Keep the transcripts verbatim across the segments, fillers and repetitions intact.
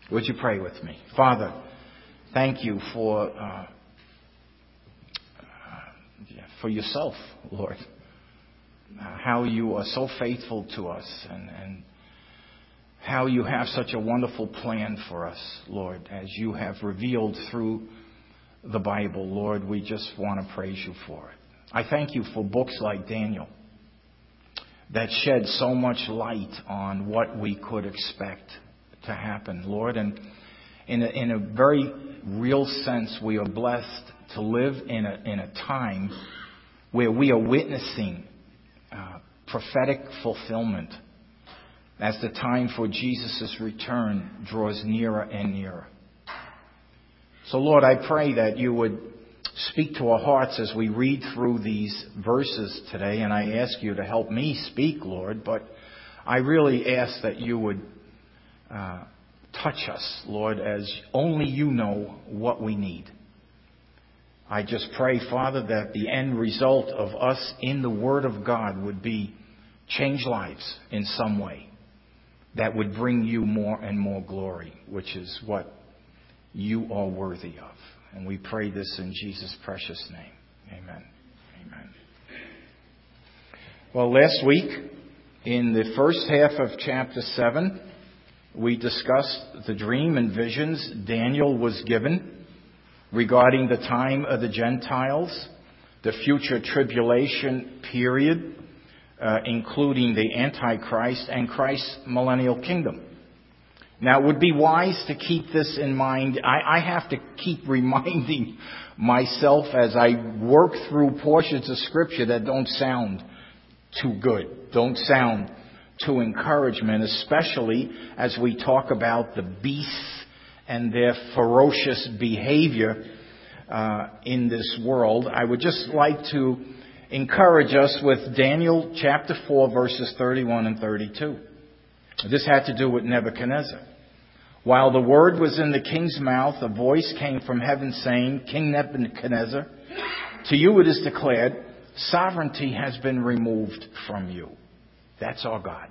Would you pray with me? Father, thank you for uh, for yourself, Lord. Uh, how you are so faithful to us, and, and how you have such a wonderful plan for us, Lord, as you have revealed through the Bible. Lord, we just want to praise you for it. I thank you for books like Daniel that shed so much light on what we could expect to happen, Lord. And in a, in a very real sense, we are blessed to live in a, in a time where we are witnessing uh, prophetic fulfillment as the time for Jesus' return draws nearer and nearer. So, Lord, I pray that you would speak to our hearts as we read through these verses today, and I ask you to help me speak, Lord, but I really ask that you would uh, touch us, Lord, as only you know what we need. I just pray, Father, that the end result of us in the Word of God would be change lives in some way that would bring you more and more glory, which is what you are worthy of. And we pray this in Jesus' precious name. Amen. Amen. Well, last week, in the first half of chapter seven, we discussed the dream and visions Daniel was given regarding the time of the Gentiles, the future tribulation period, uh, including the Antichrist and Christ's millennial kingdom. Now, it would be wise to keep this in mind. I, I have to keep reminding myself as I work through portions of Scripture that don't sound too good, don't sound too encouragement, especially as we talk about the beasts and their ferocious behavior uh, in this world. I would just like to encourage us with Daniel chapter four, verses thirty-one and thirty-two. This had to do with Nebuchadnezzar. While the word was in the king's mouth, a voice came from heaven saying, King Nebuchadnezzar, to you it is declared, sovereignty has been removed from you. That's our God.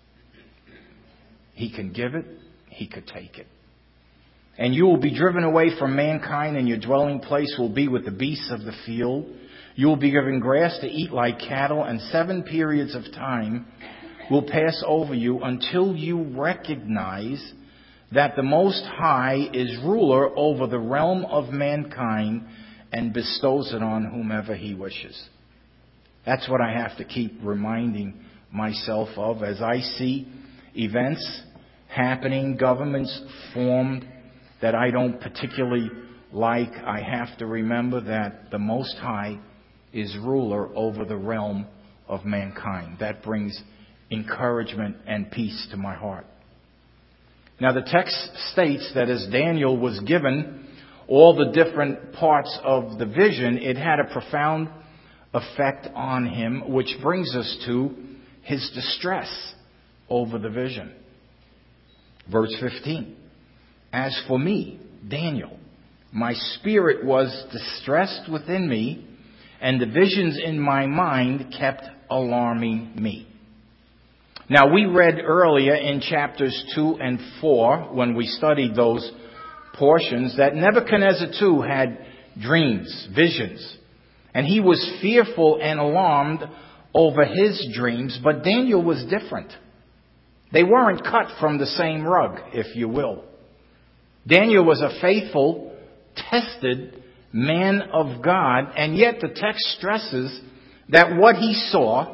He can give it, he could take it. And you will be driven away from mankind, and your dwelling place will be with the beasts of the field. You will be given grass to eat like cattle, and seven periods of time will pass over you until you recognize that the Most High is ruler over the realm of mankind and bestows it on whomever he wishes. That's what I have to keep reminding myself of as I see events happening, governments formed that I don't particularly like. I have to remember that the Most High is ruler over the realm of mankind. That brings encouragement and peace to my heart. Now, the text states that as Daniel was given all the different parts of the vision, it had a profound effect on him, which brings us to his distress over the vision. Verse fifteen. As for me, Daniel, my spirit was distressed within me, and the visions in my mind kept alarming me. Now, we read earlier in chapters two and four, when we studied those portions, that Nebuchadnezzar too had dreams, visions. And he was fearful and alarmed over his dreams, but Daniel was different. They weren't cut from the same rug, if you will. Daniel was a faithful, tested man of God, and yet the text stresses that what he saw,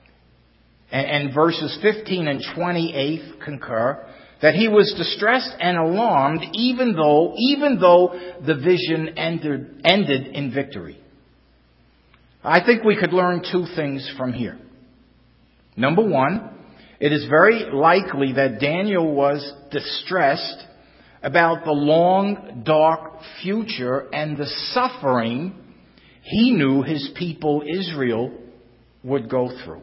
and verses fifteen and twenty-eight concur, that he was distressed and alarmed even though, even though the vision ended, ended in victory. I think we could learn two things from here. Number one, it is very likely that Daniel was distressed about the long, dark future and the suffering he knew his people Israel would go through.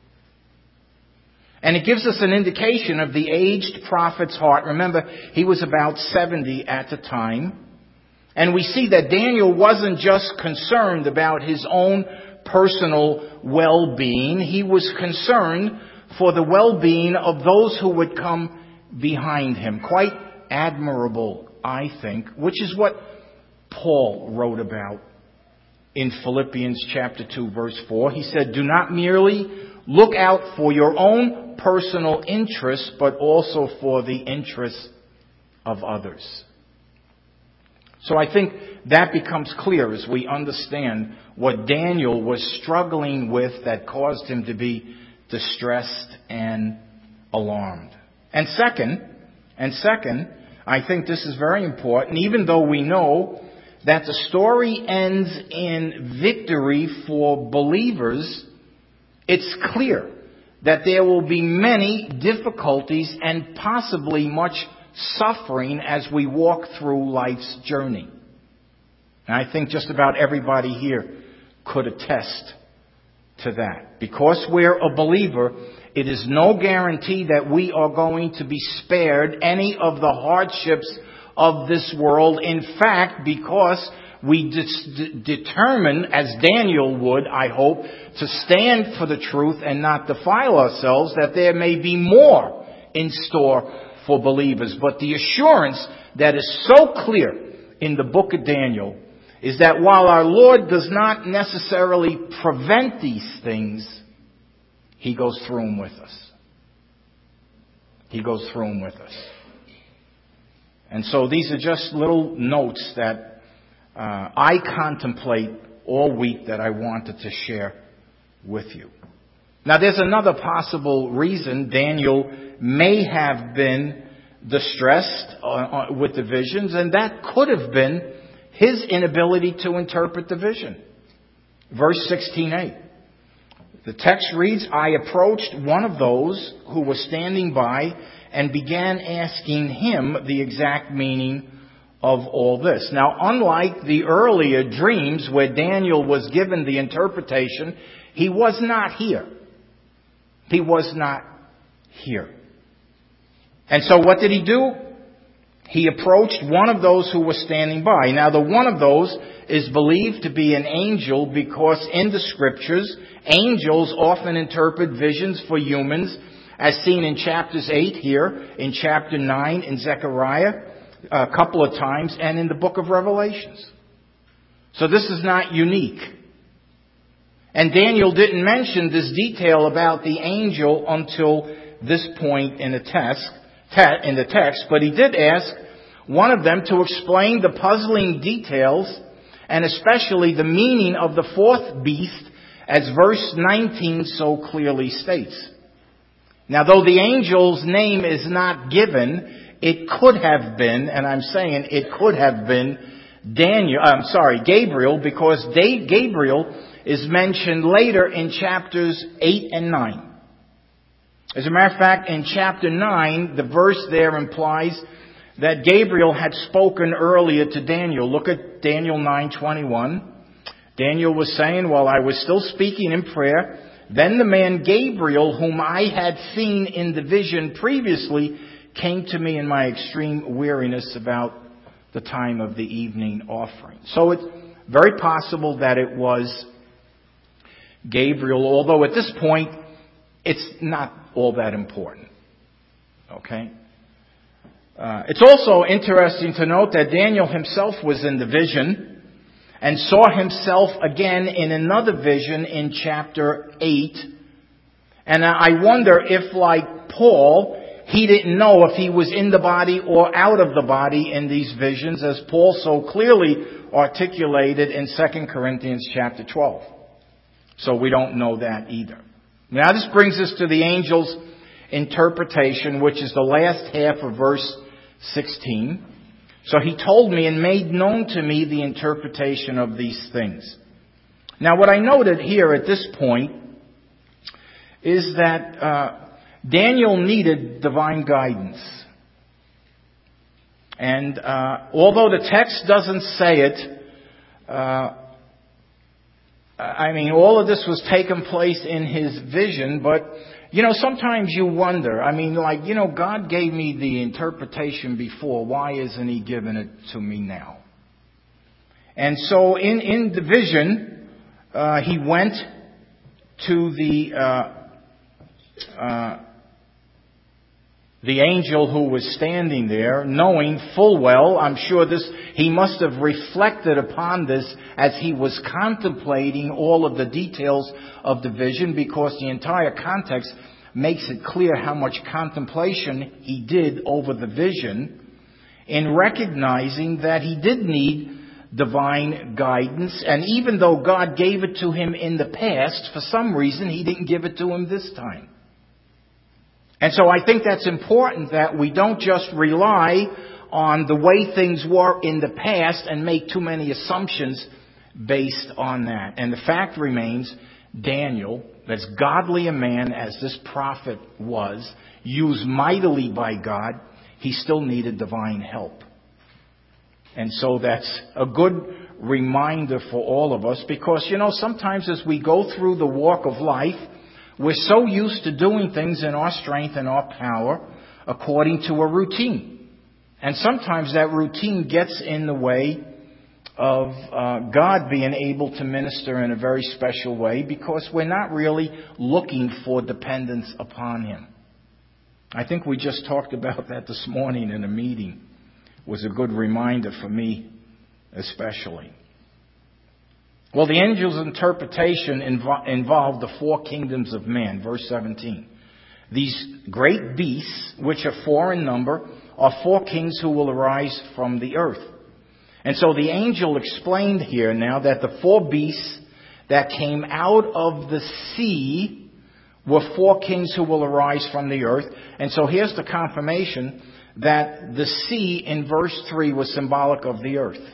And it gives us an indication of the aged prophet's heart. Remember, he was about seventy at the time. And we see that Daniel wasn't just concerned about his own personal well-being. He was concerned for the well-being of those who would come behind him. Quite admirable, I think, which is what Paul wrote about in Philippians chapter two, verse four. He said, do not merely look out for your own personal interests, but also for the interests of others. So I think that becomes clear as we understand what Daniel was struggling with that caused him to be distressed and alarmed. And second, and second, I think this is very important, even though we know that the story ends in victory for believers, it's clear that there will be many difficulties and possibly much suffering as we walk through life's journey. And I think just about everybody here could attest to that. Because we're a believer, it is no guarantee that we are going to be spared any of the hardships of this world. In fact, because we de- determine, as Daniel would, I hope, to stand for the truth and not defile ourselves, that there may be more in store for believers. But the assurance that is so clear in the book of Daniel is that while our Lord does not necessarily prevent these things, He goes through them with us. He goes through them with us. And so these are just little notes that uh, I contemplate all week that I wanted to share with you. Now there's another possible reason Daniel may have been distressed uh, with the visions, and that could have been his inability to interpret the vision. Verse sixteen eight. The text reads, I approached one of those who was standing by and began asking him the exact meaning of all this. Now, unlike the earlier dreams where Daniel was given the interpretation, he was not here. He was not here. And so what did he do? He approached one of those who was standing by. Now, the one of those is believed to be an angel because in the scriptures, angels often interpret visions for humans, as seen in chapters eight here, in chapter nine in Zechariah, a couple of times, and in the book of Revelations. So this is not unique. And Daniel didn't mention this detail about the angel until this point in the text, in the text, but he did ask one of them to explain the puzzling details and especially the meaning of the fourth beast, as verse nineteen so clearly states. Now, though the angel's name is not given, it could have been, and I'm saying it could have been Daniel, I'm sorry, Gabriel, because Gabriel is mentioned later in chapters eight and nine. As a matter of fact, in chapter nine, the verse there implies that Gabriel had spoken earlier to Daniel. Look at Daniel nine twenty-one. Daniel was saying, while I was still speaking in prayer, then the man Gabriel, whom I had seen in the vision previously, came to me in my extreme weariness about the time of the evening offering. So it's very possible that it was Gabriel, although at this point, it's not all that important. Okay? Uh, it's also interesting to note that Daniel himself was in the vision and saw himself again in another vision in chapter eight. And I wonder if, like Paul, he didn't know if he was in the body or out of the body in these visions, as Paul so clearly articulated in Second Corinthians chapter twelve. So we don't know that either. Now this brings us to the angel's interpretation, which is the last half of verse sixteen. So he told me and made known to me the interpretation of these things. Now what I noted here at this point is that uh, Daniel needed divine guidance. And uh, although the text doesn't say it, uh, I mean, all of this was taking place in his vision, but, you know, sometimes you wonder, I mean, like, you know, God gave me the interpretation before, why isn't He giving it to me now? And so in, in the vision, uh, he went to the, uh, uh, The angel who was standing there, knowing full well, I'm sure this, he must have reflected upon this as he was contemplating all of the details of the vision, because the entire context makes it clear how much contemplation he did over the vision, in recognizing that he did need divine guidance. And even though God gave it to him in the past, for some reason he didn't give it to him this time. And so I think that's important, that we don't just rely on the way things were in the past and make too many assumptions based on that. And the fact remains, Daniel, as godly a man as this prophet was, used mightily by God, he still needed divine help. And so that's a good reminder for all of us, because, you know, sometimes as we go through the walk of life, we're so used to doing things in our strength and our power according to a routine. And sometimes that routine gets in the way of uh, God being able to minister in a very special way, because we're not really looking for dependence upon Him. I think we just talked about that this morning in a meeting. It was a good reminder for me especially. Well, the angel's interpretation invo- involved the four kingdoms of man, verse seventeen. These great beasts, which are four in number, are four kings who will arise from the earth. And so the angel explained here now that the four beasts that came out of the sea were four kings who will arise from the earth. And so here's the confirmation that the sea in verse three was symbolic of the earth.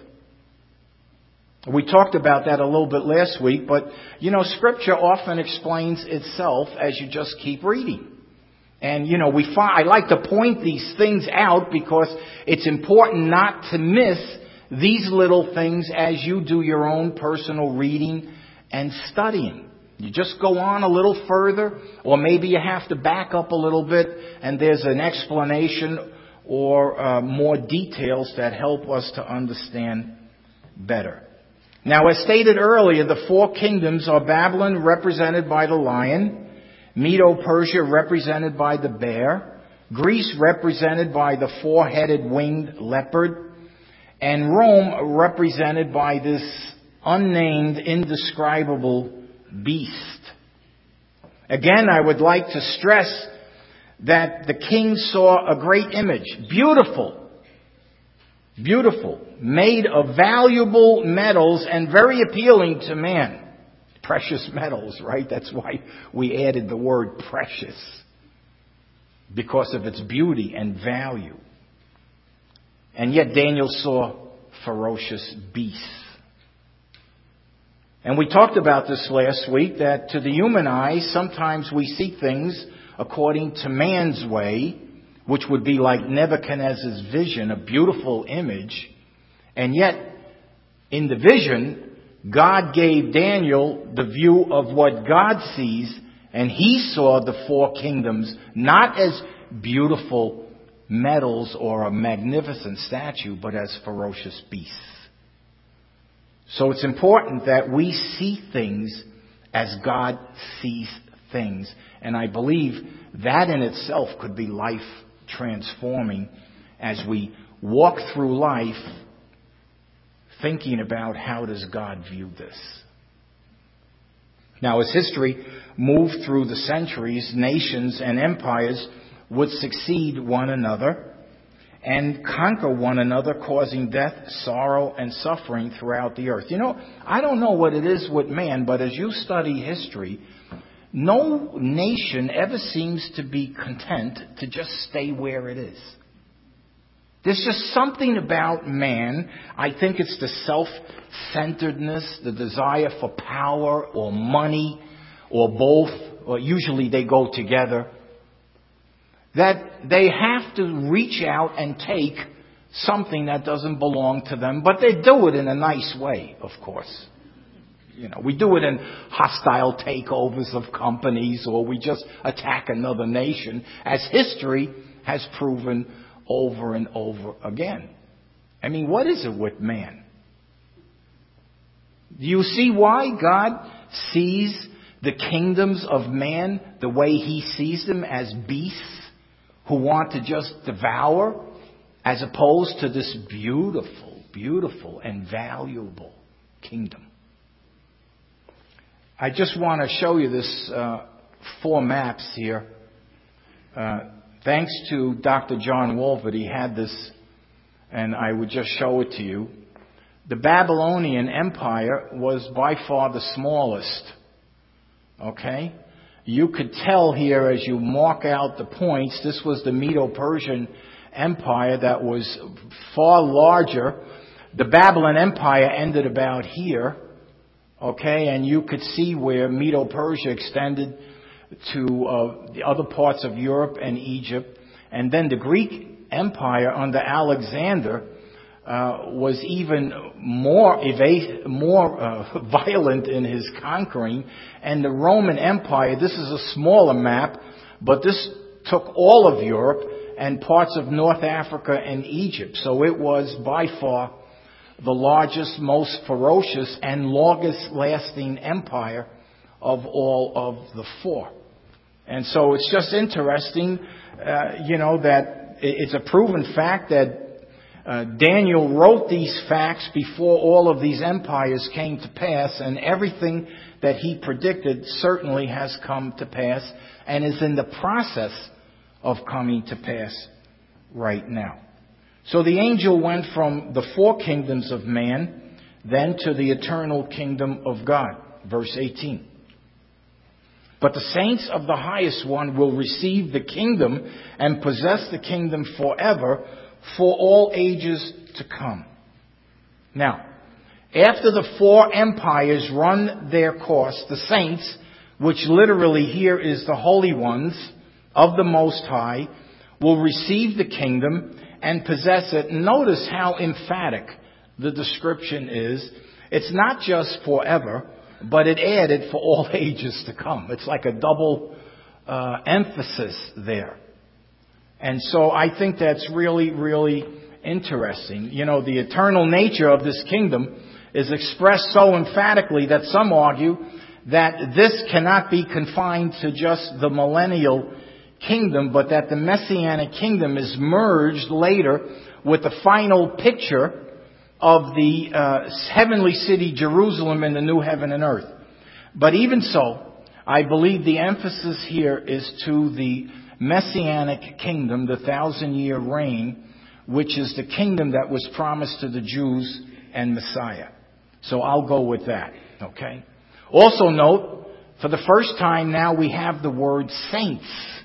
We talked about that a little bit last week, but, you know, Scripture often explains itself as you just keep reading. And, you know, we find, I like to point these things out because it's important not to miss these little things as you do your own personal reading and studying. You just go on a little further, or maybe you have to back up a little bit, and there's an explanation or uh, more details that help us to understand better. Now, as stated earlier, the four kingdoms are Babylon, represented by the lion, Medo-Persia, represented by the bear, Greece, represented by the four-headed winged leopard, and Rome, represented by this unnamed, indescribable beast. Again, I would like to stress that the king saw a great image, beautiful, beautiful, made of valuable metals and very appealing to man. Precious metals, right? That's why we added the word precious, because of its beauty and value. And yet Daniel saw ferocious beasts. And we talked about this last week, that to the human eye, sometimes we see things according to man's way, which would be like Nebuchadnezzar's vision, a beautiful image. And yet, in the vision, God gave Daniel the view of what God sees, and he saw the four kingdoms not as beautiful metals or a magnificent statue, but as ferocious beasts. So it's important that we see things as God sees things. And I believe that in itself could be life transforming as we walk through life thinking about how does God view this. Now, as history moved through the centuries, nations and empires would succeed one another and conquer one another, causing death, sorrow, and suffering throughout the earth. You know, I don't know what it is with man, but as you study history, no nation ever seems to be content to just stay where it is. There's just something about man. I think it's the self-centeredness, the desire for power or money or both, or usually they go together, that they have to reach out and take something that doesn't belong to them, but they do it in a nice way, of course. You know, we do it in hostile takeovers of companies, or we just attack another nation, as history has proven over and over again. I mean, what is it with man? Do you see why God sees the kingdoms of man the way He sees them, as beasts who want to just devour, as opposed to this beautiful, beautiful and valuable kingdom. I just want to show you this uh, four maps here. Uh, thanks to Doctor John Wolford, he had this, and I would just show it to you. The Babylonian Empire was by far the smallest. Okay? You could tell here as you mark out the points, this was the Medo-Persian Empire that was far larger. The Babylon Empire ended about here. Okay, and you could see where Medo-Persia extended to uh, the other parts of Europe and Egypt. And then the Greek Empire under Alexander uh, was even more evasive, more uh, violent in his conquering. And the Roman Empire, this is a smaller map, but this took all of Europe and parts of North Africa and Egypt. So it was by far the largest, most ferocious, and longest lasting empire of all of the four. And so it's just interesting, uh, you know, that it's a proven fact that uh, Daniel wrote these facts before all of these empires came to pass, and everything that he predicted certainly has come to pass and is in the process of coming to pass right now. So the angel went from the four kingdoms of man, then to the eternal kingdom of God. Verse eighteen. But the saints of the highest one will receive the kingdom and possess the kingdom forever, for all ages to come. Now, after the four empires run their course, the saints, which literally here is the holy ones of the Most High, will receive the kingdom and possess it. Notice how emphatic the description is. It's not just forever, but it added for all ages to come. It's like a double uh, emphasis there. And so I think that's really, really interesting. You know, the eternal nature of this kingdom is expressed so emphatically that some argue that this cannot be confined to just the millennial kingdom, but that the Messianic kingdom is merged later with the final picture of the uh, heavenly city Jerusalem and the new heaven and earth. But even so, I believe the emphasis here is to the Messianic kingdom, the thousand-year reign, which is the kingdom that was promised to the Jews and Messiah. So I'll go with that, okay? Also note, for the first time now we have the word saints.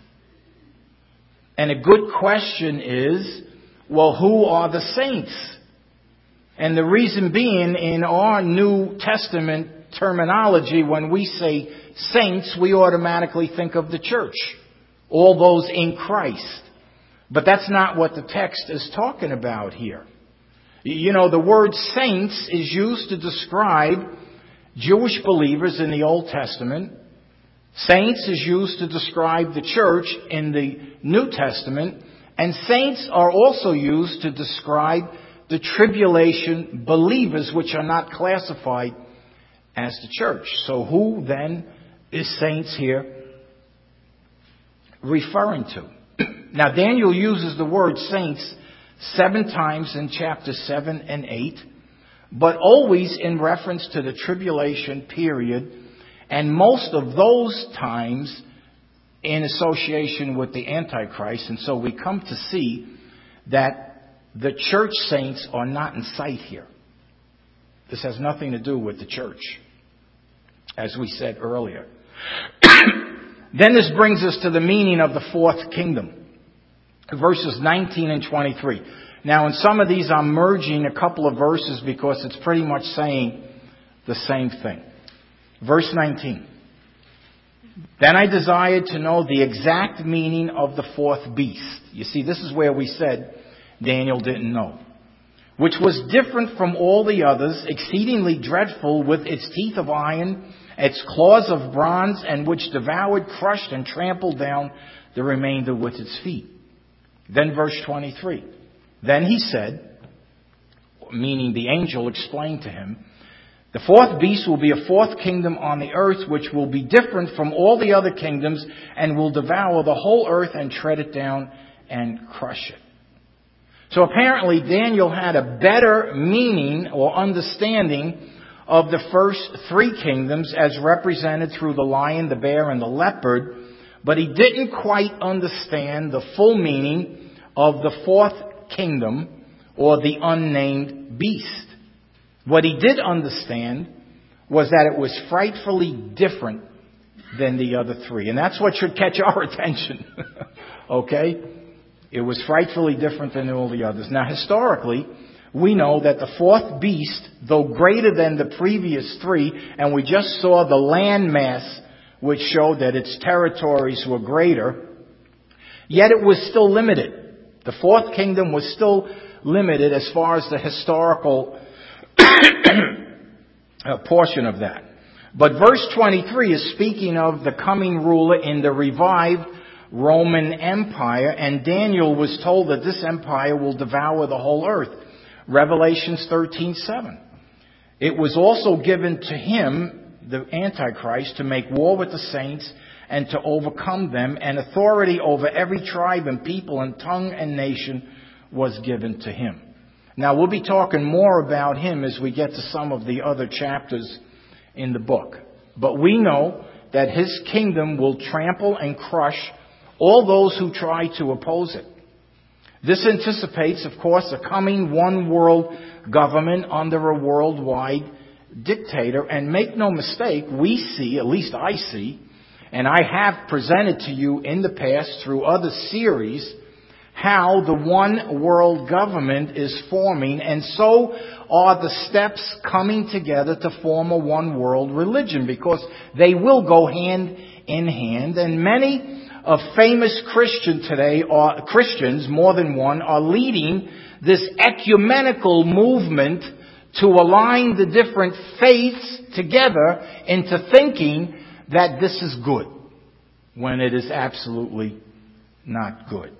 And a good question is, well, who are the saints? And the reason being, in our New Testament terminology, when we say saints, we automatically think of the church, all those in Christ. But that's not what the text is talking about here. You know, the word saints is used to describe Jewish believers in the Old Testament. Saints is used to describe the church in the New Testament. And saints are also used to describe the tribulation believers, which are not classified as the church. So who then is saints here referring to? Now, Daniel uses the word saints seven times in chapter seven and eight, but always in reference to the tribulation period, and most of those times in association with the Antichrist. And so we come to see that the church saints are not in sight here. This has nothing to do with the church, as we said earlier. Then this brings us to the meaning of the fourth kingdom. Verses nineteen and twenty-three. Now, in some of these, I'm merging a couple of verses because it's pretty much saying the same thing. Verse nineteen. Then I desired to know the exact meaning of the fourth beast. You see, this is where we said Daniel didn't know. Which was different from all the others, exceedingly dreadful, with its teeth of iron, its claws of bronze, and which devoured, crushed, and trampled down the remainder with its feet. Then verse twenty-three. Then he said, meaning the angel explained to him, the fourth beast will be a fourth kingdom on the earth, which will be different from all the other kingdoms, and will devour the whole earth and tread it down and crush it. So apparently Daniel had a better meaning or understanding of the first three kingdoms as represented through the lion, the bear, and the leopard, but he didn't quite understand the full meaning of the fourth kingdom or the unnamed beast. What he did understand was that it was frightfully different than the other three. And that's what should catch our attention. Okay? It was frightfully different than all the others. Now, historically, we know that the fourth beast, though greater than the previous three, and we just saw the land mass which showed that its territories were greater, yet it was still limited. The fourth kingdom was still limited as far as the historical portion of that. But verse twenty-three is speaking of the coming ruler in the revived Roman Empire, and Daniel was told that this empire will devour the whole earth. Revelations thirteen seven. It was also given to him, the Antichrist, to make war with the saints and to overcome them, and authority over every tribe and people and tongue and nation was given to him. Now, we'll be talking more about him as we get to some of the other chapters in the book. But we know that his kingdom will trample and crush all those who try to oppose it. This anticipates, of course, a coming one world government under a worldwide dictator. And make no mistake, we see, at least I see, and I have presented to you in the past through other series, how the one world government is forming, and so are the steps coming together to form a one world religion, because they will go hand in hand. And many of famous Christian today, are Christians, more than one, are leading this ecumenical movement to align the different faiths together into thinking that this is good, when it is absolutely not good.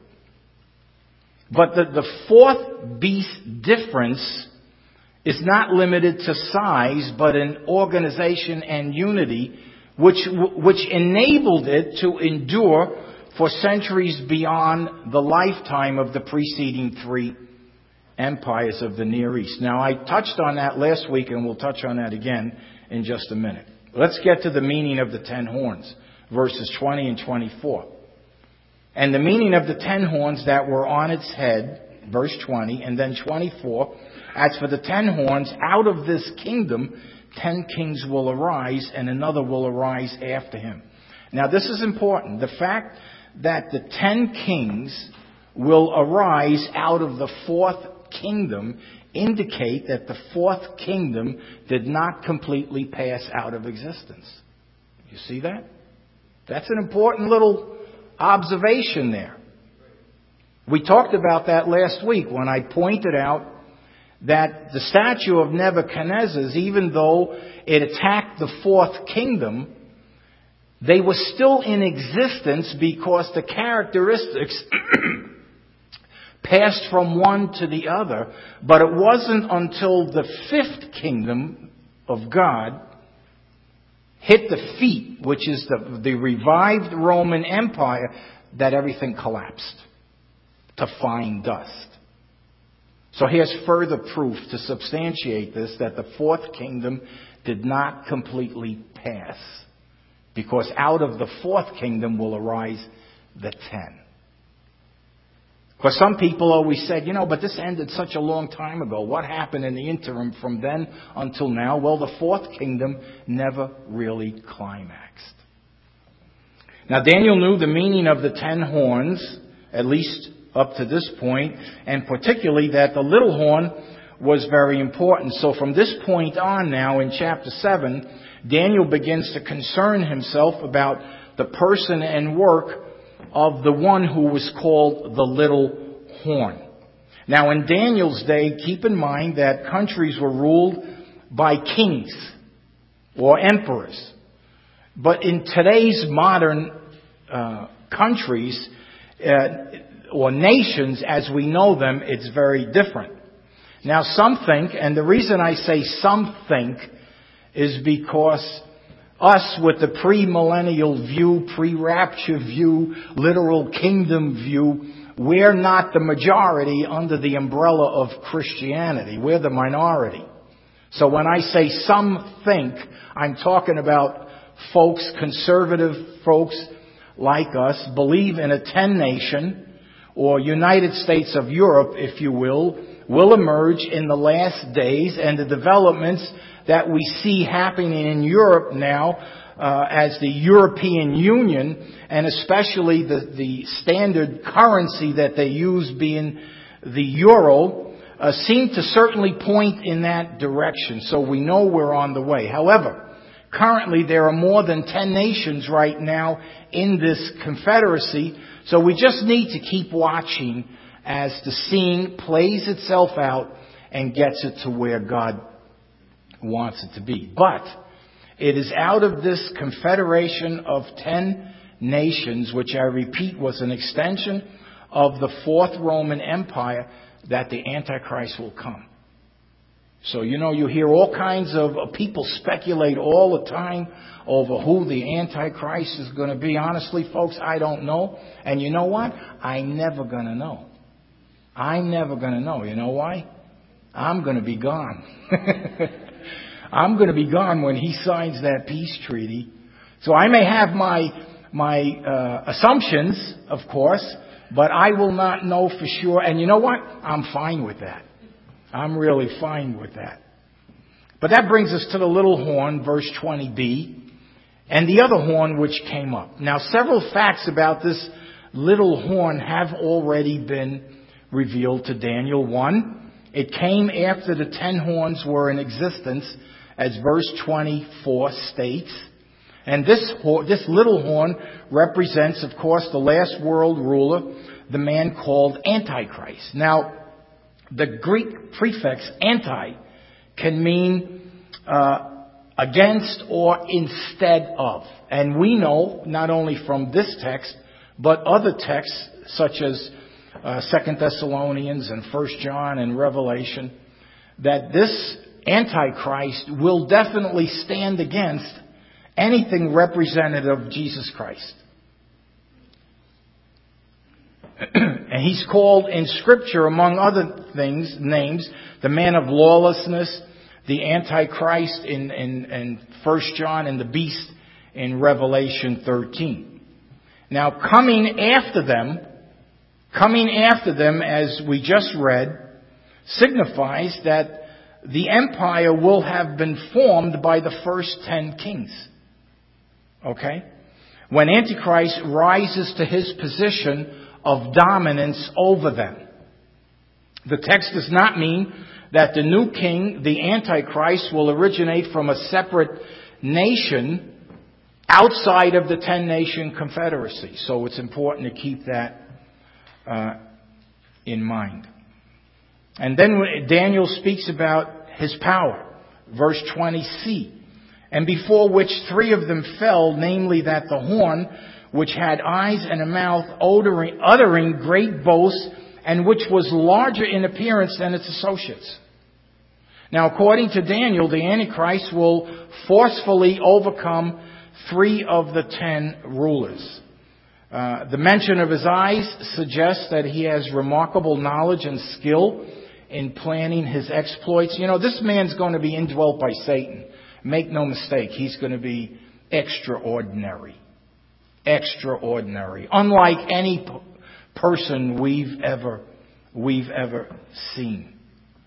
But the, the fourth beast difference is not limited to size, but in organization and unity, which, which enabled it to endure for centuries beyond the lifetime of the preceding three empires of the Near East. Now, I touched on that last week, and we'll touch on that again in just a minute. Let's get to the meaning of the ten horns, verses twenty and twenty-four. And the meaning of the ten horns that were on its head, verse twenty, and then twenty-four, as for the ten horns, out of this kingdom ten kings will arise, and another will arise after him. Now, this is important. The fact that the ten kings will arise out of the fourth kingdom indicate that the fourth kingdom did not completely pass out of existence. You see that? That's an important little observation there. We talked about that last week when I pointed out that the statue of Nebuchadnezzar, even though it attacked the fourth kingdom, they were still in existence because the characteristics passed from one to the other. But it wasn't until the fifth kingdom of God hit the feet, which is the, the revived Roman Empire, that everything collapsed to fine dust. So here's further proof to substantiate this, that the fourth kingdom did not completely pass, because out of the fourth kingdom will arise the ten. Because some people always said, you know, but this ended such a long time ago. What happened in the interim from then until now? Well, the fourth kingdom never really climaxed. Now, Daniel knew the meaning of the ten horns, at least up to this point, and particularly that the little horn was very important. So from this point on now in chapter seven, Daniel begins to concern himself about the person and work of the one who was called the little horn. Now, in Daniel's day, keep in mind that countries were ruled by kings or emperors. But in today's modern uh, countries, uh, or nations as we know them, it's very different. Now, some think, and the reason I say some think is because us with the premillennial view, pre-rapture view, literal kingdom view, we're not the majority under the umbrella of Christianity. We're the minority. So when I say some think, I'm talking about folks, conservative folks like us, believe in a ten-nation or United States of Europe, if you will, will emerge in the last days, and the developments that we see happening in Europe now uh, as the European Union, and especially the, the standard currency that they use being the euro, uh, seem to certainly point in that direction. So we know we're on the way. However, currently there are more than ten nations right now in this confederacy, so we just need to keep watching as the scene plays itself out and gets it to where God wants it to be. But it is out of this confederation of ten nations, which I repeat was an extension of the Fourth Roman Empire, that the Antichrist will come. So, you know, you hear all kinds of people speculate all the time over who the Antichrist is going to be. Honestly, folks, I don't know. And you know what? I'm never going to know. I'm never going to know. You know why? I'm going to be gone. I'm going to be gone when he signs that peace treaty. So I may have my my uh, assumptions, of course, but I will not know for sure. And you know what? I'm fine with that. I'm really fine with that. But that brings us to the little horn, verse twenty b, and the other horn which came up. Now, several facts about this little horn have already been revealed to Daniel. One, it came after the ten horns were in existence, as verse twenty-four states. And this this little horn represents, of course, the last world ruler, the man called Antichrist. Now, the Greek prefix anti can mean uh, against or instead of. And we know, not only from this text, but other texts such as uh, Second Thessalonians and First John and Revelation, that this Antichrist will definitely stand against anything representative of Jesus Christ. And he's called in Scripture, among other things, names, the man of lawlessness, the Antichrist in, in, in First John, and the beast in Revelation thirteen. Now, coming after them, coming after them, as we just read, signifies that the empire will have been formed by the first ten kings. Okay? When Antichrist rises to his position of dominance over them. The text does not mean that the new king, the Antichrist, will originate from a separate nation outside of the ten-nation confederacy. So it's important to keep that uh, in mind. And then Daniel speaks about his power. Verse twenty c. And before which three of them fell, namely that the horn, which had eyes and a mouth, uttering, uttering great boasts, and which was larger in appearance than its associates. Now, according to Daniel, the Antichrist will forcefully overcome three of the ten rulers. Uh, the mention of his eyes suggests that he has remarkable knowledge and skill in planning his exploits. You know, this man's going to be indwelt by Satan. Make no mistake, he's going to be extraordinary. Extraordinary. Unlike any p- person we've ever, we've ever seen.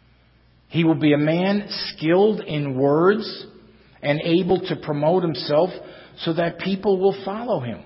He will be a man skilled in words and able to promote himself so that people will follow him.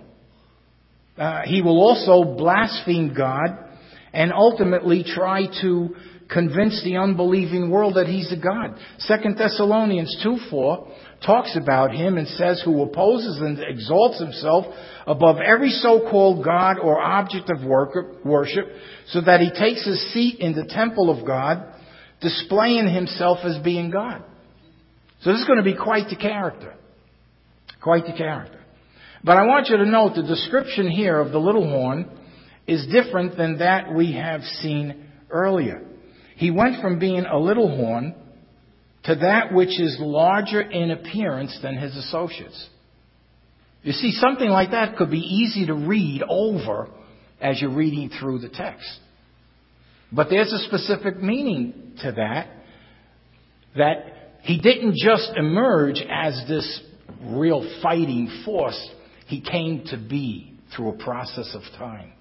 Uh, he will also blaspheme God and ultimately try to convince the unbelieving world that he's a god. Second Thessalonians two four talks about him and says, who opposes and exalts himself above every so-called god or object of worship, so that he takes his seat in the temple of God, displaying himself as being God. So this is going to be quite the character. Quite the character. But I want you to note the description here of the little horn is different than that we have seen earlier. He went from being a little horn to that which is larger in appearance than his associates. You see, something like that could be easy to read over as you're reading through the text. But there's a specific meaning to that, that he didn't just emerge as this real fighting force. He came to be through a process of time.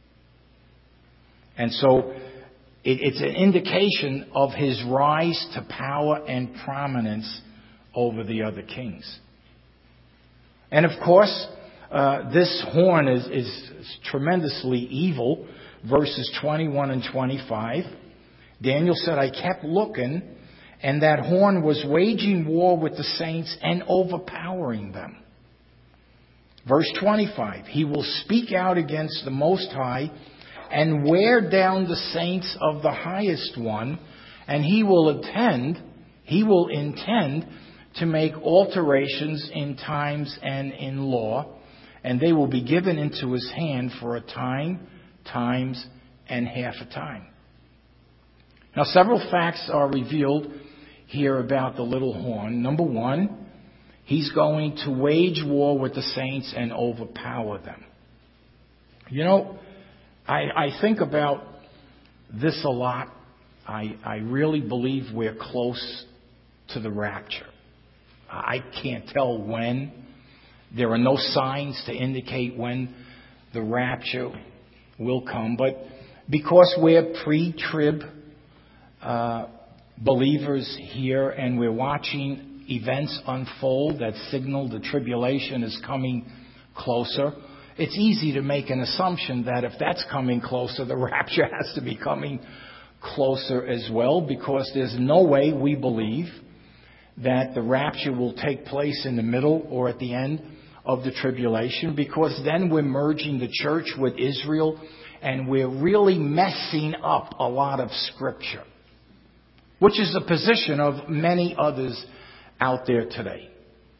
And so it, it's an indication of his rise to power and prominence over the other kings. And of course, uh, this horn is, is, is tremendously evil. Verses twenty-one and twenty-five. Daniel said, I kept looking, and that horn was waging war with the saints and overpowering them. Verse twenty-five. He will speak out against the Most High and wear down the saints of the Highest One, and he will attend, he will intend to make alterations in times and in law, and they will be given into his hand for a time, times, and half a time. Now, several facts are revealed here about the little horn. Number one, he's going to wage war with the saints and overpower them. You know, I, I think about this a lot. I, I really believe we're close to the rapture. I can't tell when. There are no signs to indicate when the rapture will come. But because we're pre-trib uh, believers here and we're watching events unfold that signal the tribulation is coming closer, it's easy to make an assumption that if that's coming closer, the rapture has to be coming closer as well, because there's no way we believe that the rapture will take place in the middle or at the end of the tribulation, because then we're merging the church with Israel and we're really messing up a lot of Scripture, which is the position of many others out there today.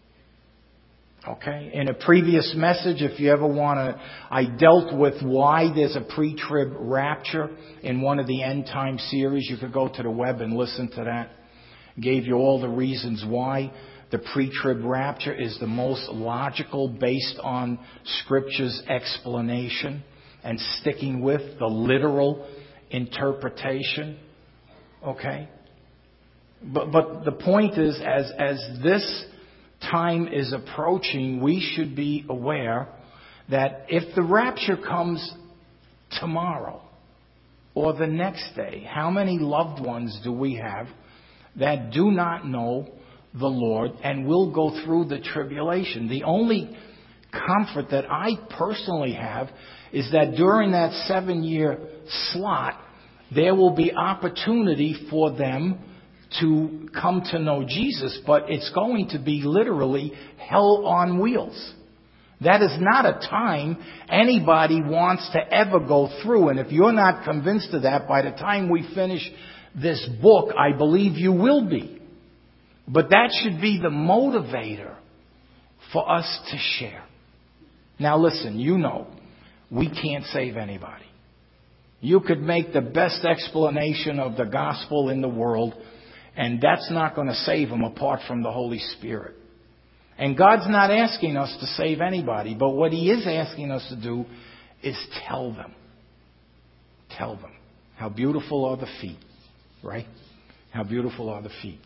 Okay? In a previous message, if you ever want to, I dealt with why there's a pre-trib rapture in one of the end time series. You could go to the web and listen to that. Gave you all the reasons why the pre-trib rapture is the most logical based on Scripture's explanation and sticking with the literal interpretation. Okay? But but the point is, as as this time is approaching, we should be aware that if the rapture comes tomorrow or the next day, how many loved ones do we have that do not know the Lord and will go through the tribulation? The only comfort that I personally have is that during that seven-year slot, there will be opportunity for them to come to know Jesus, but it's going to be literally hell on wheels. That is not a time anybody wants to ever go through, and if you're not convinced of that, by the time we finish this book, I believe you will be. But that should be the motivator for us to share. Now listen, you know, we can't save anybody. You could make the best explanation of the gospel in the world, and that's not going to save them apart from the Holy Spirit. And God's not asking us to save anybody, but what He is asking us to do is tell them. Tell them. How beautiful are the feet, right? How beautiful are the feet.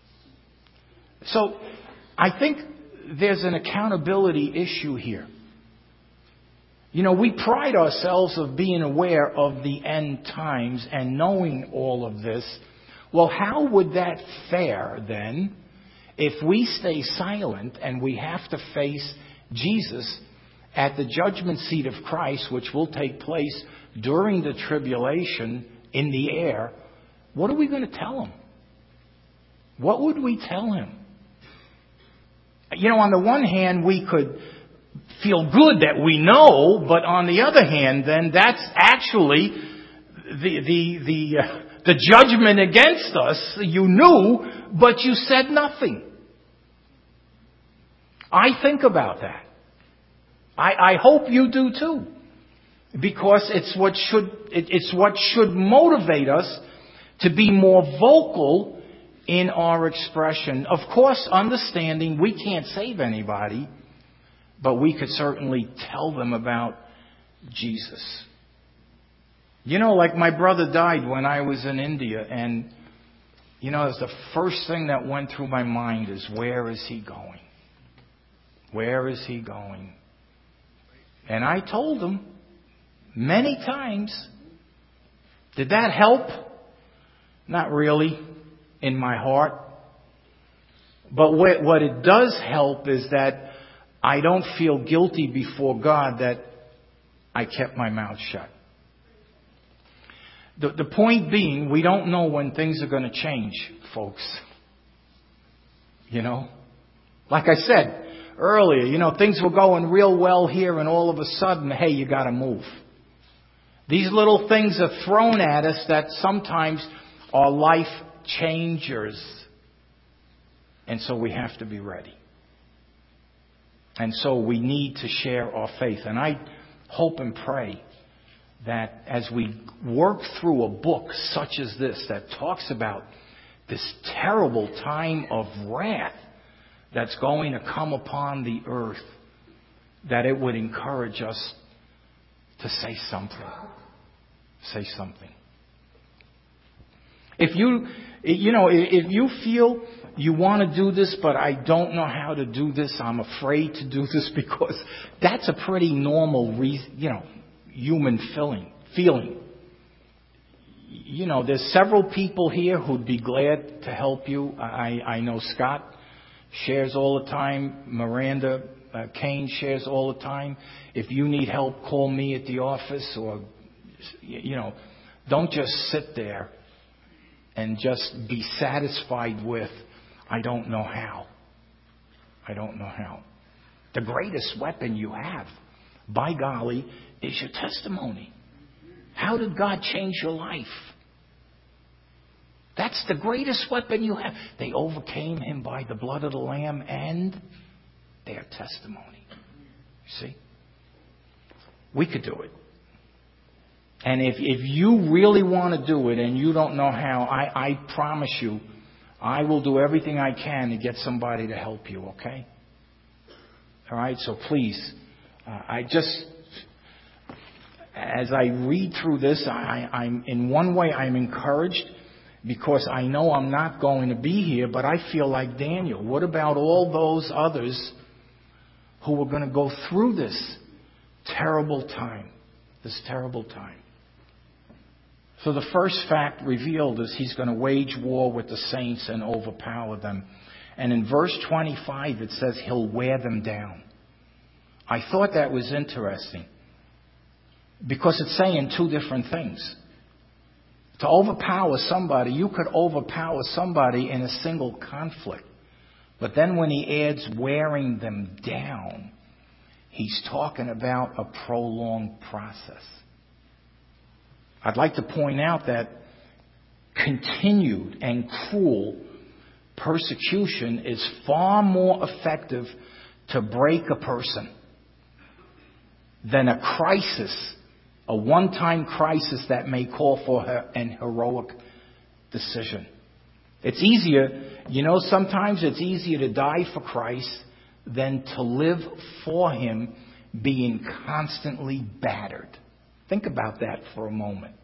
So, I think there's an accountability issue here. You know, we pride ourselves of being aware of the end times and knowing all of this. Well, how would that fare then if we stay silent and we have to face Jesus at the judgment seat of Christ, which will take place during the tribulation in the air? What are we going to tell Him? What would we tell Him? You know, on the one hand, we could feel good that we know, but on the other hand, then that's actually the the the uh, the judgment against us. You knew, but you said nothing. I think about that. I, I hope you do too, because it's what should it, it's what should motivate us to be more vocal in our expression. Of course, understanding we can't save anybody, but we could certainly tell them about Jesus. You know, like my brother died when I was in India, and, you know, it's the first thing that went through my mind is, where is he going? Where is he going? And I told him many times. Did that help? Not really in my heart. But what it does help is that I don't feel guilty before God that I kept my mouth shut. The, the point being, we don't know when things are going to change, folks. You know? Like I said earlier, you know, things were going real well here, and all of a sudden, hey, you got to move. These little things are thrown at us that sometimes are life changers. And so we have to be ready. And so we need to share our faith. And I hope and pray that as we work through a book such as this that talks about this terrible time of wrath that's going to come upon the earth, that it would encourage us to say something. Say something. If you, you know, if you feel you want to do this, but I don't know how to do this, I'm afraid to do this, because that's a pretty normal, reason, you know, human feeling. Feeling. You know, there's several people here who'd be glad to help you. I, I know Scott shares all the time. Miranda uh, Kane shares all the time. If you need help, call me at the office, or, you know, don't just sit there and just be satisfied with, I don't know how. I don't know how. The greatest weapon you have, by golly, is your testimony. How did God change your life? That's the greatest weapon you have. They overcame him by the blood of the Lamb and their testimony. You see? We could do it. And if, if you really want to do it and you don't know how, I, I promise you, I will do everything I can to get somebody to help you, okay? All right? So please, uh, I just, as I read through this, I, I'm in one way I'm encouraged, because I know I'm not going to be here, but I feel like Daniel. What about all those others who are going to go through this terrible time? This terrible time. So the first fact revealed is he's going to wage war with the saints and overpower them. And in verse twenty-five it says he'll wear them down. I thought that was interesting, because it's saying two different things. To overpower somebody, you could overpower somebody in a single conflict. But then when he adds wearing them down, he's talking about a prolonged process. I'd like to point out that continued and cruel persecution is far more effective to break a person than a crisis, a one-time crisis that may call for an heroic decision. It's easier, you know, sometimes it's easier to die for Christ than to live for him being constantly battered. Think about that for a moment.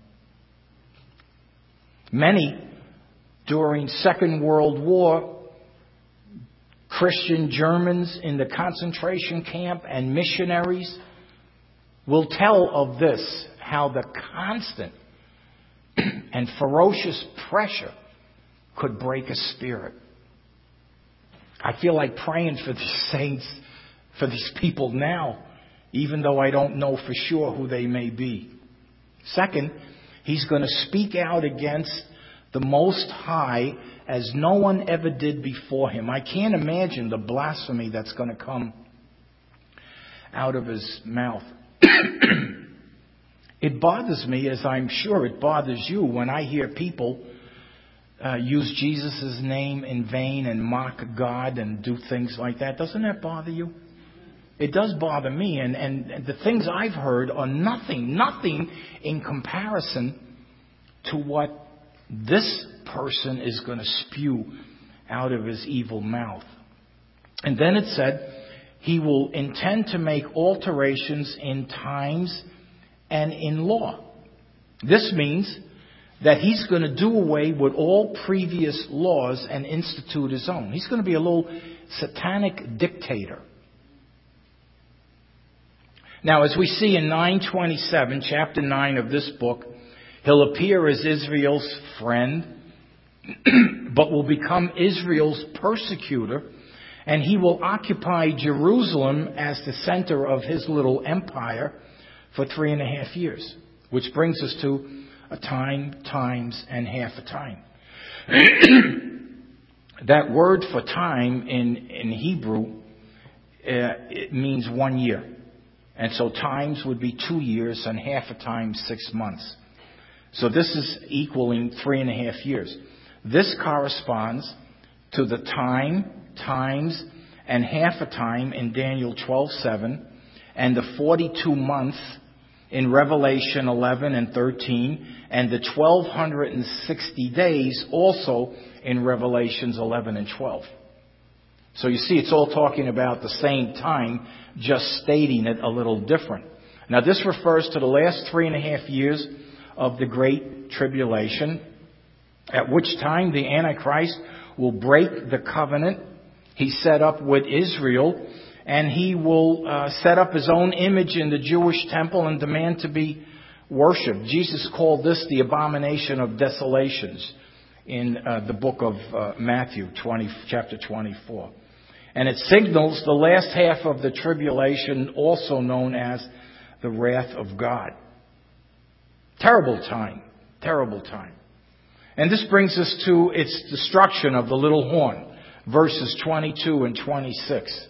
Many, during Second World War, Christian Germans in the concentration camp and missionaries will tell of this, how the constant and ferocious pressure could break a spirit. I feel like praying for these saints, for these people now, even though I don't know for sure who they may be. Second, he's going to speak out against the Most High as no one ever did before him. I can't imagine the blasphemy that's going to come out of his mouth. It bothers me, as I'm sure it bothers you, when I hear people uh, use Jesus' name in vain and mock God and do things like that. Doesn't that bother you? It does bother me, and, and the things I've heard are nothing, nothing in comparison to what this person is going to spew out of his evil mouth. And then it said, he will intend to make alterations in times and in law. This means that he's going to do away with all previous laws and institute his own. He's going to be a little satanic dictator. Now, as we see in nine twenty-seven, chapter nine of this book, he'll appear as Israel's friend, but will become Israel's persecutor, and he will occupy Jerusalem as the center of his little empire for three and a half years, which brings us to a time, times, and half a time. That word for time in, in Hebrew, uh, it means one year. And so times would be two years and half a time, six months. So this is equaling three and a half years. This corresponds to the time, times, and half a time in Daniel twelve seven, and the forty-two months in Revelation eleven and thirteen, and the twelve sixty days also in Revelations eleven and twelve. So you see, it's all talking about the same time, just stating it a little different. Now, this refers to the last three and a half years of the Great Tribulation, at which time the Antichrist will break the covenant he set up with Israel, and he will uh, set up his own image in the Jewish temple and demand to be worshipped. Jesus called this the abomination of desolations in uh, the book of uh, Matthew, twenty, chapter twenty-four. And it signals the last half of the tribulation, also known as the wrath of God. Terrible time. Terrible time. And this brings us to its destruction of the little horn, verses twenty-two and twenty-six.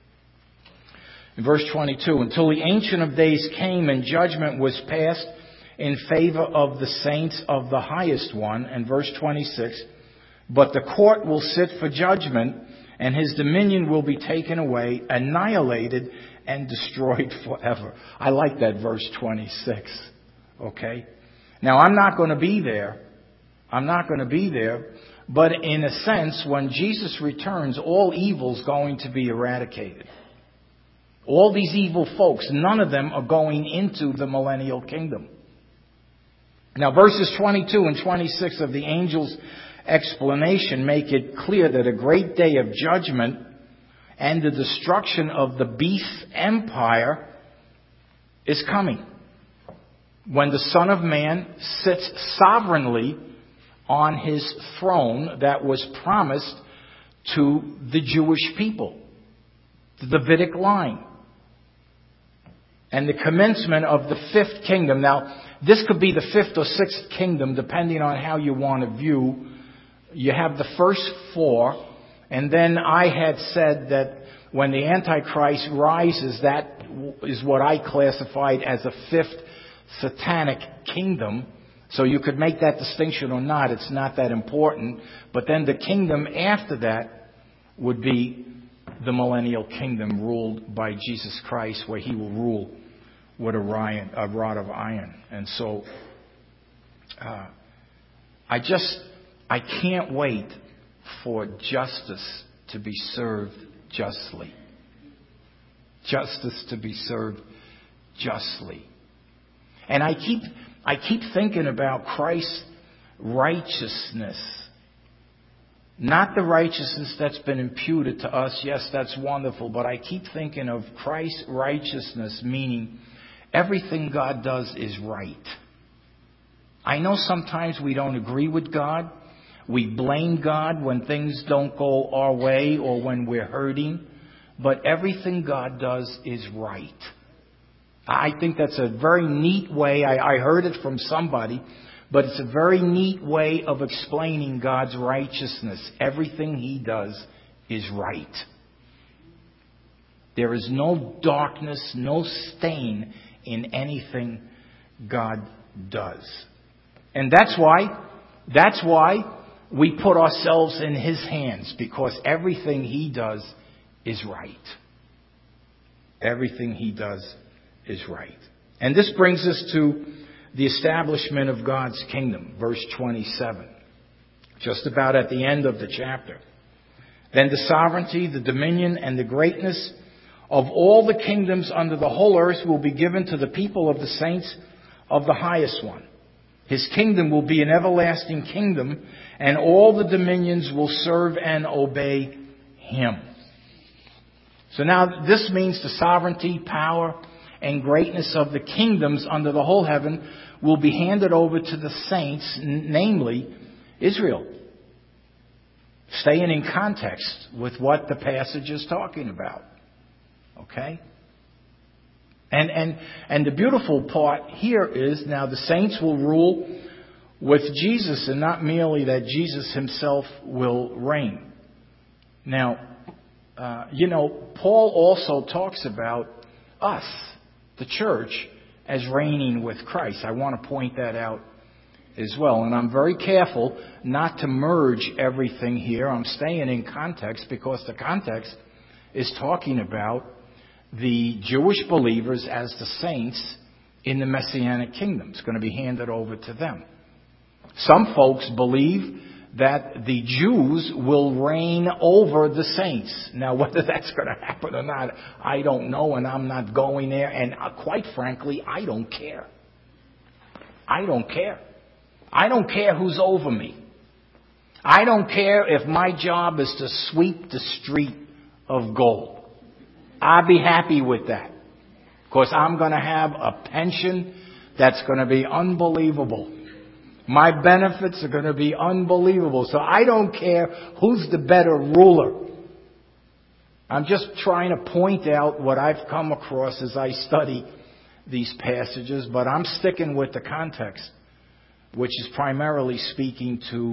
In verse twenty-two, until the Ancient of Days came and judgment was passed in favor of the saints of the highest one. And verse twenty-six, but the court will sit for judgment, and his dominion will be taken away, annihilated, and destroyed forever. I like that verse twenty-six. Okay? Now, I'm not going to be there. I'm not going to be there. But in a sense, when Jesus returns, all evil's going to be eradicated. All these evil folks, none of them are going into the millennial kingdom. Now, verses twenty-two and twenty-six of the angel's explanation make it clear that a great day of judgment and the destruction of the beast empire is coming, when the Son of Man sits sovereignly on his throne that was promised to the Jewish people, the Davidic line, and the commencement of the fifth kingdom. Now, this could be the fifth or sixth kingdom, depending on how you want to view. You have the first four, and then I had said that when the Antichrist rises, that is what I classified as a fifth satanic kingdom. So you could make that distinction or not. It's not that important. But then the kingdom after that would be the millennial kingdom ruled by Jesus Christ, where he will rule with a, ryan, a rod of iron. And so uh, I just, I can't wait for justice to be served justly. Justice to be served justly. And I keep, I keep thinking about Christ's righteousness. Not the righteousness that's been imputed to us. Yes, that's wonderful. But I keep thinking of Christ's righteousness, meaning everything God does is right. I know sometimes we don't agree with God. We blame God when things don't go our way or when we're hurting. But everything God does is right. I think that's a very neat way. I, I heard it from somebody. But it's a very neat way of explaining God's righteousness. Everything he does is right. There is no darkness, no stain in anything God does. And that's why, that's why we put ourselves in his hands, because everything he does is right. Everything he does is right. And this brings us to the establishment of God's kingdom, verse twenty-seven, just about at the end of the chapter. Then the sovereignty, the dominion, and the greatness of all the kingdoms under the whole earth will be given to the people of the saints of the highest one. His kingdom will be an everlasting kingdom, and all the dominions will serve and obey Him. So now this means the sovereignty, power, and greatness of the kingdoms under the whole heaven will be handed over to the saints, namely Israel. Staying in context with what the passage is talking about. Okay? And, and, and the beautiful part here is now the saints will rule with Jesus, and not merely that Jesus Himself will reign. Now, uh, you know, Paul also talks about us, the church, as reigning with Christ. I want to point that out as well. And I'm very careful not to merge everything here. I'm staying in context because the context is talking about the Jewish believers as the saints in the Messianic kingdom. It's going to be handed over to them. Some folks believe that the Jews will reign over the saints. Now, whether that's going to happen or not, I don't know, and I'm not going there. And quite frankly, I don't care. I don't care. I don't care who's over me. I don't care if my job is to sweep the street of gold. I'll be happy with that. Because I'm going to have a pension that's going to be unbelievable. My benefits are going to be unbelievable. So I don't care who's the better ruler. I'm just trying to point out what I've come across as I study these passages, but I'm sticking with the context, which is primarily speaking to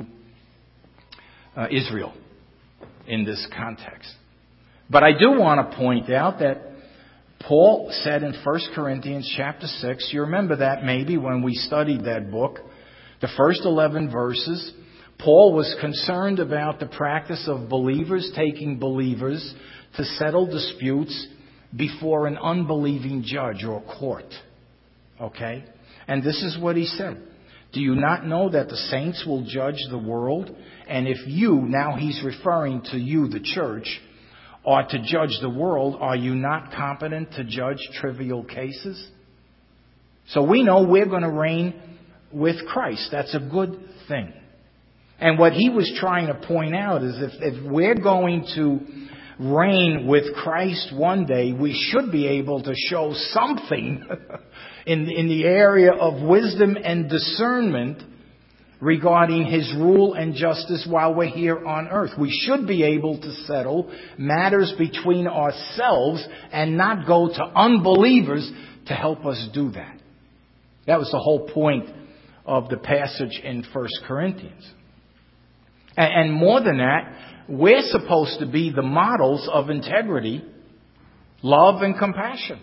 uh, Israel in this context. But I do want to point out that Paul said in First Corinthians chapter six, you remember that maybe when we studied that book, the first eleven verses, Paul was concerned about the practice of believers taking believers to settle disputes before an unbelieving judge or court. Okay? And this is what he said. Do you not know that the saints will judge the world? And if you, now he's referring to you, the church, are to judge the world, are you not competent to judge trivial cases? So we know we're going to reign with Christ. That's a good thing. And what he was trying to point out is if, if we're going to reign with Christ one day, we should be able to show something in, in the area of wisdom and discernment regarding His rule and justice while we're here on earth. We should be able to settle matters between ourselves and not go to unbelievers to help us do that. That was the whole point of the passage in First Corinthians. And, and more than that, we're supposed to be the models of integrity, love, and compassion.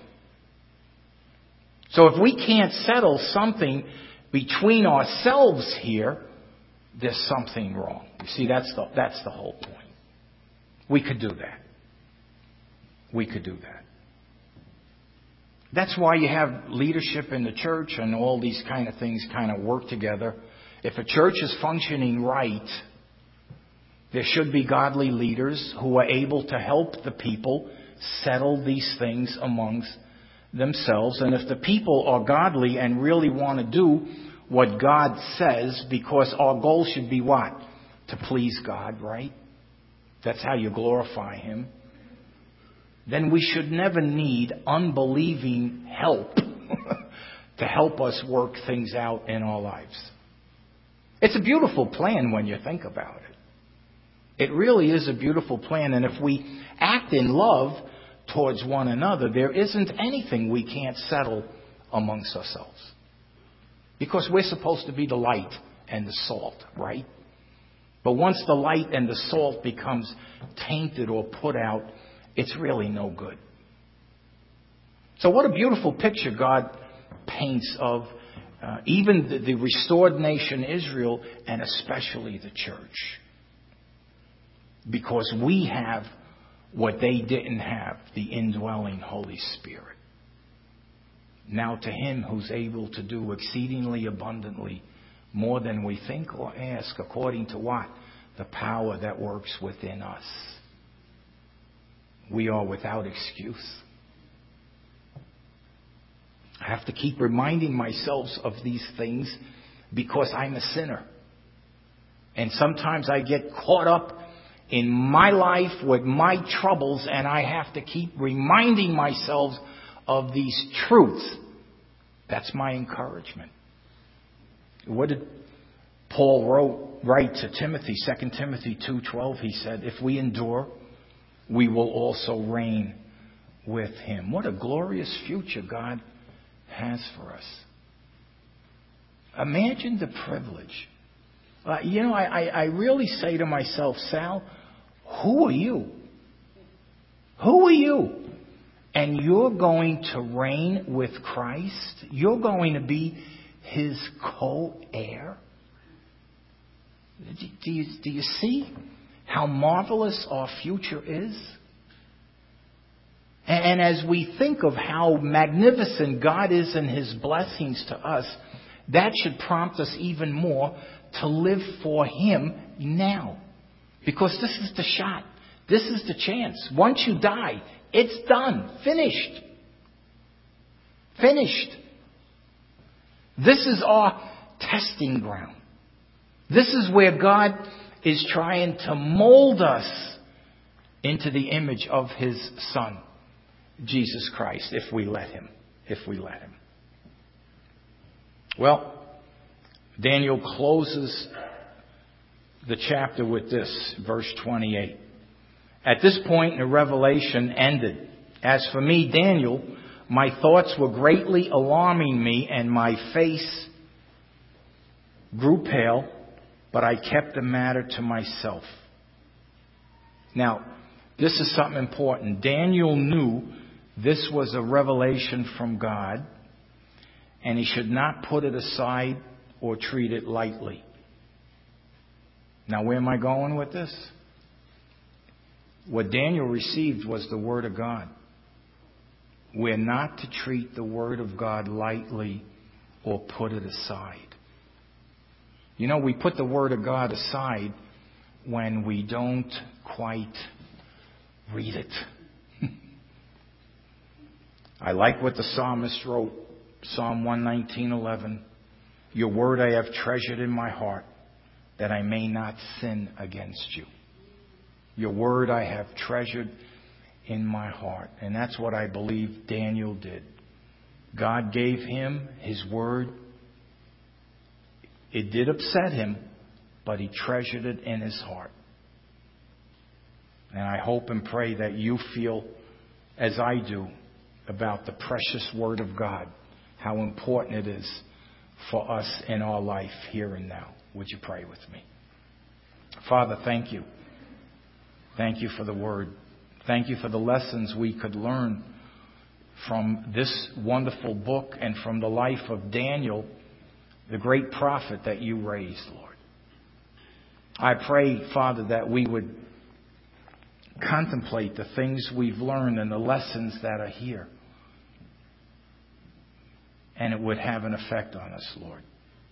So if we can't settle something between ourselves here, there's something wrong. You see, that's the, that's the whole point. We could do that. We could do that. That's why you have leadership in the church and all these kind of things kind of work together. If a church is functioning right, there should be godly leaders who are able to help the people settle these things amongst themselves. And if the people are godly and really want to do what God says, because our goal should be what? To please God, right? That's how you glorify Him. Then we should never need unbelieving help to help us work things out in our lives. It's a beautiful plan when you think about it. It really is a beautiful plan. And if we act in love towards one another, there isn't anything we can't settle amongst ourselves. Because we're supposed to be the light and the salt, right? But once the light and the salt becomes tainted or put out, it's really no good. So what a beautiful picture God paints of uh, even the, the restored nation Israel, and especially the church. Because we have what they didn't have, the indwelling Holy Spirit. Now to Him who's able to do exceedingly abundantly more than we think or ask, according to what? The power that works within us. We are without excuse. I have to keep reminding myself of these things because I'm a sinner. And sometimes I get caught up in my life with my troubles, and I have to keep reminding myself of these truths. That's my encouragement. What did Paul wrote, write to Timothy, Second Timothy two twelve? He said, if we endure, we will also reign with him. What a glorious future God has for us. Imagine the privilege. Uh, you know, I, I, I really say to myself, Sal, who are you? Who are you? And you're going to reign with Christ? You're going to be his co-heir? Do you, do you see how marvelous our future is? And, and as we think of how magnificent God is in his blessings to us, that should prompt us even more to live for him now. Because this is the shot. This is the chance. Once you die, it's done. Finished. Finished. This is our testing ground. This is where God is trying to mold us into the image of his Son, Jesus Christ, if we let him. If we let him. Well, Daniel closes the chapter with this, verse twenty-eight. At this point, the revelation ended. As for me, Daniel, my thoughts were greatly alarming me, and my face grew pale, but I kept the matter to myself. Now, this is something important. Daniel knew this was a revelation from God, and he should not put it aside or treat it lightly. Now, where am I going with this? What Daniel received was the Word of God. We're not to treat the Word of God lightly or put it aside. You know, we put the Word of God aside when we don't quite read it. I like what the psalmist wrote, Psalm one nineteen eleven. Your word I have treasured in my heart, that I may not sin against you. Your word I have treasured in my heart. And that's what I believe Daniel did. God gave him his word. It did upset him, but he treasured it in his heart. And I hope and pray that you feel, as I do, about the precious Word of God, how important it is for us in our life here and now. Would you pray with me? Father, thank you. Thank you for the Word. Thank you for the lessons we could learn from this wonderful book and from the life of Daniel, the great prophet that you raised, Lord. I pray, Father, that we would contemplate the things we've learned and the lessons that are here. And it would have an effect on us, Lord.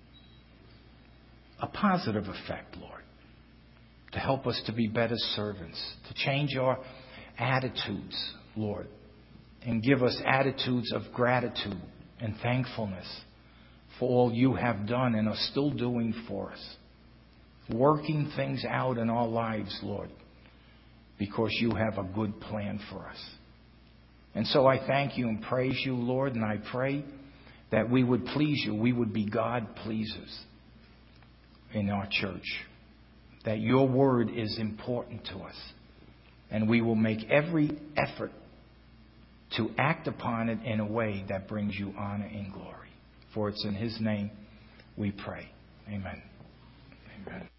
A positive effect, Lord. To help us to be better servants. To change our attitudes, Lord. And give us attitudes of gratitude and thankfulness for all you have done and are still doing for us. Working things out in our lives, Lord. Because you have a good plan for us. And so I thank you and praise you, Lord, and I pray that we would please you. We would be God pleasers in our church. That your word is important to us. And we will make every effort to act upon it in a way that brings you honor and glory. For it's in his name we pray. Amen. Amen.